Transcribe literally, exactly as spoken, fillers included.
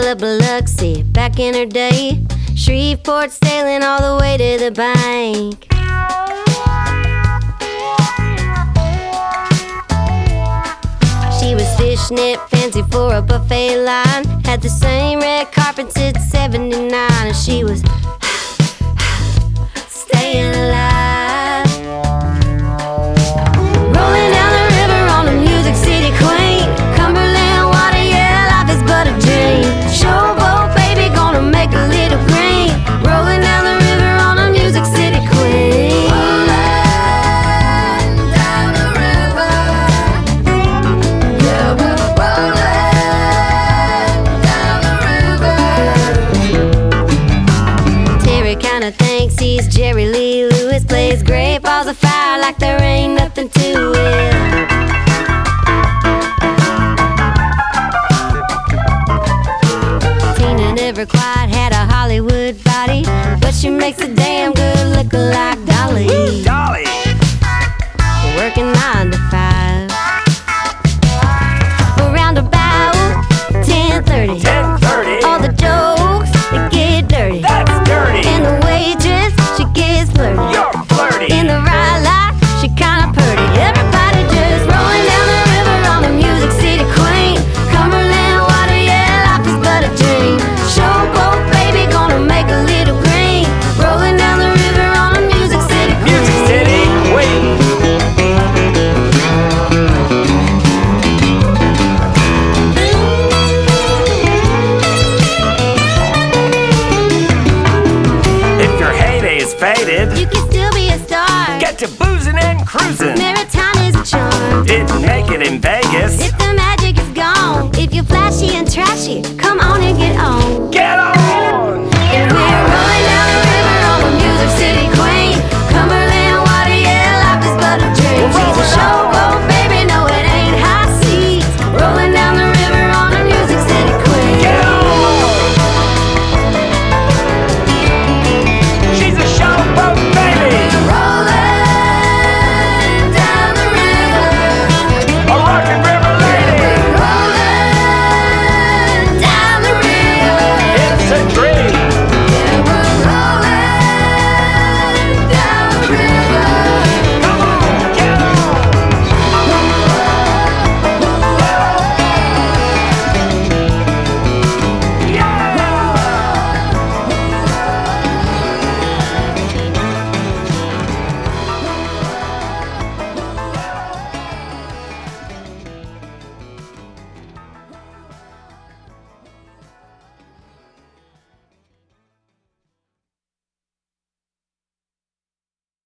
of Biloxi back in her day. Shreveport sailing all the way to the bank. She was fishnet fancy for a buffet line. Had the same red carpet since seventy-nine. And she was staying alive. Rolling down the river on a Music City queen. Cumberland water, yeah, life is but a dream. Showboat baby, gonna make a little green. Rolling down the river on a Music City queen. Rolling down the river. Yeah, we're rolling down the river. Terry kinda thinks he's Jerry Lee Lewis. Plays great balls of fire like there ain't nothing to it. Tina never quite had a Hollywood body, but she makes a damn good look like Dolly. Dolly! Working nine to five. Around about ten thirty. ten thirty! All the jokes, they get dirty. That's dirty! And the waitress, she gets flirty. You're flirty! In the right light, she kinda purty. Everybody just rolling down the river on the Music City queen. Cumberland water, yeah, life is but a dream. Showboat baby, gonna make a little green. Rolling down the river on the Music City queen. Music City, wait! If your heyday is faded, You can still be a star. get to boozing and cruising. Maritime is a charm. Didn't make it in Vegas. If the magic is gone, if you're flashy and trashy, come on and get